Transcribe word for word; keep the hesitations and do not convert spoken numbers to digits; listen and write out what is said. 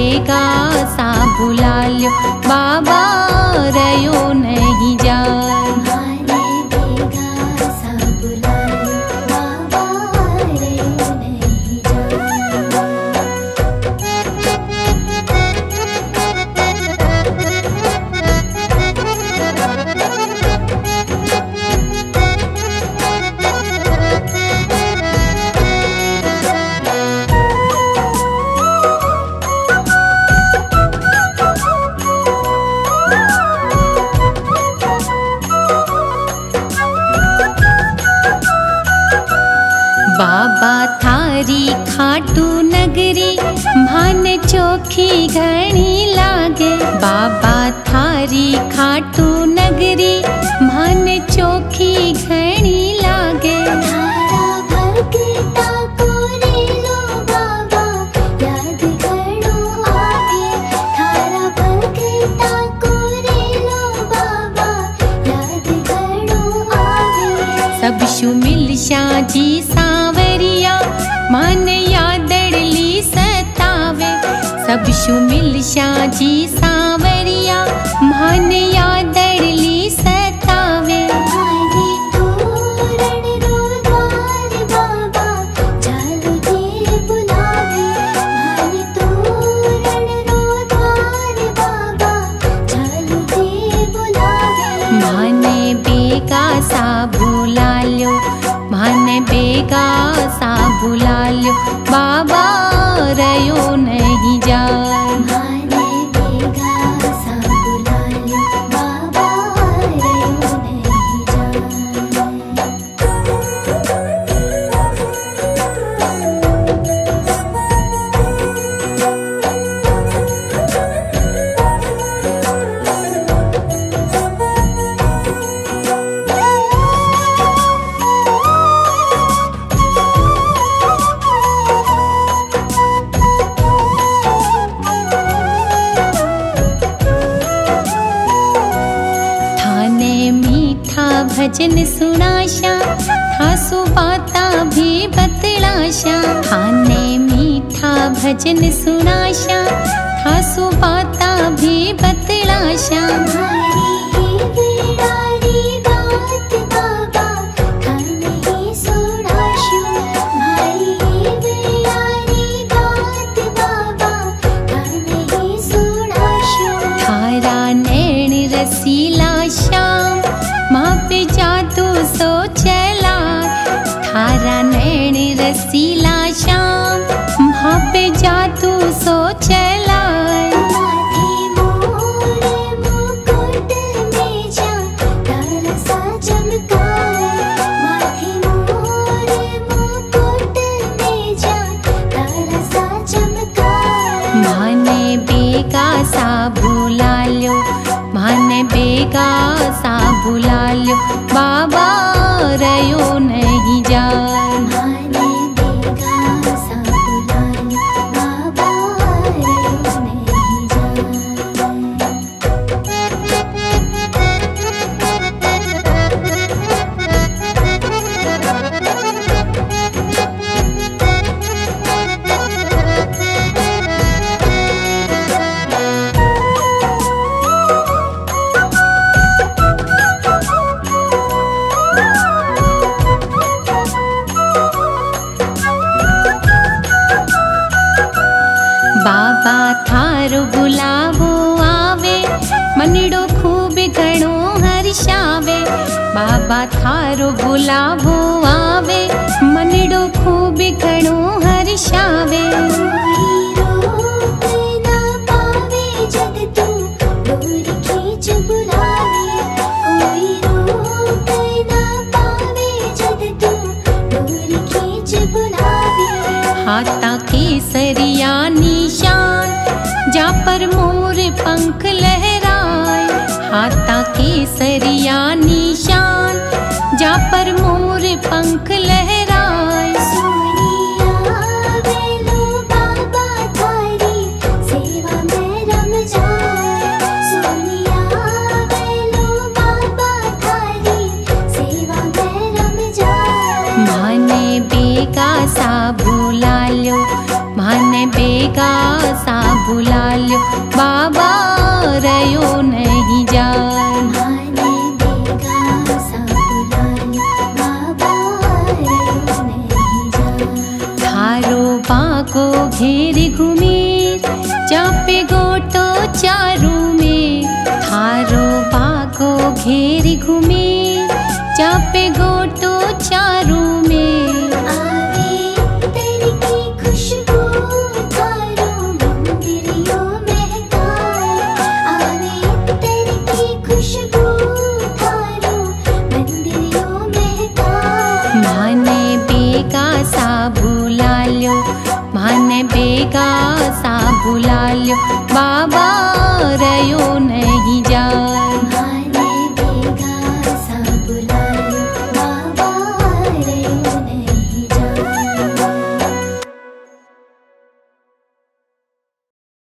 बेगा सा बुला ल्यो, बाबा रयो नहीं जाए। बाबा थारी खाटू नगरी भान चोखी घणी लागे। बाबा थारी खाटू नगरी भान चोखी घणी लागे। थारा भगता को रे लो बाबा याद करो आगे। थारा भगता को रे लो बाबा याद करो आगे। सब शु मिल शाजी सावरिया मान यादड़ली सतावे। सब शु मिल शाजी सावरिया मान यादड़ली सतावे। मारी तोरण रो द्वार बाबा चालू दे बुलावे। मारी तोरण रो द्वार बाबा चालू दे बुलावे। माने बेगा सा बुला ल्यो, माने बेगा सा बुला ल्यो, बाबा रयो नहीं जाए। माने बेगा सा बुला ल्यो, बाबा रयो नहीं जाए। भजन सुनाशा थासु बाता भी बतलाशा। थाने मीठा भजन सुनाशा थासु बाता भी बतलाशा। मारी ही बिरारी बात बाबा थाने ही सुनाशु। मारी ही बिरारी बात बाबा थाने ही सुनाशु। थारा नैन रसीला श्याम माँ पे जादू सो चला। थारा नैन रसीला श्याम माँ पे जादू सो चला। माथे मोरे मुकुट में जा तारा सा चमकाए। माथे मोरे मुकुट में जा तारा सा चमकाए। माने बेगा सा बुला ल्यो, माने बेगा सा बुला ल्यो, बाबा रयो नहीं जाए। माने बेगा सा बुला ल्यो, बाबा रयो नहीं जाए। बाबा थारो बुलावो आवे, मनड़ो खूब घणो हर्षावे। बाबा थारो बुलावो आवे, मनड़ो खूब घणो हर्षावे। कोई रोक ना पावे जग तू डोर खींच बुलावे। कोई रोक ना पावे जग तू डोर खींच बुलावे। हाथा केसरिया निशान जा पर मोर पंख लहराए। हाथा केसरिया निशान जा पर मोर पंख लहराए। सोनिया वेलो बाबा थारी सेवा में रम जाए। सोनिया वेलो बाबा थारी सेवा में रम जाए। माने बेगा सा बुला ल्यो, माने बेगा सा बुला ल्यो बाबा रयो नहीं जाए। माने बेगा सा बुला ल्यो बाबा रयो नहीं जाए। थारो बाको घेर घूमे चापे गोटो चारू में। थारो बाको घेर घूमे चापे गोटो चारू में। आवे तेरी की खुशबू थारो मंदिरियों महकाए। आवे तेरी की खुशबू थारो मंदिरियों महकाए। माने बेगा सा बुला ल्यो माने बेगा सा बुला ल्यो बाबा रयो नहीं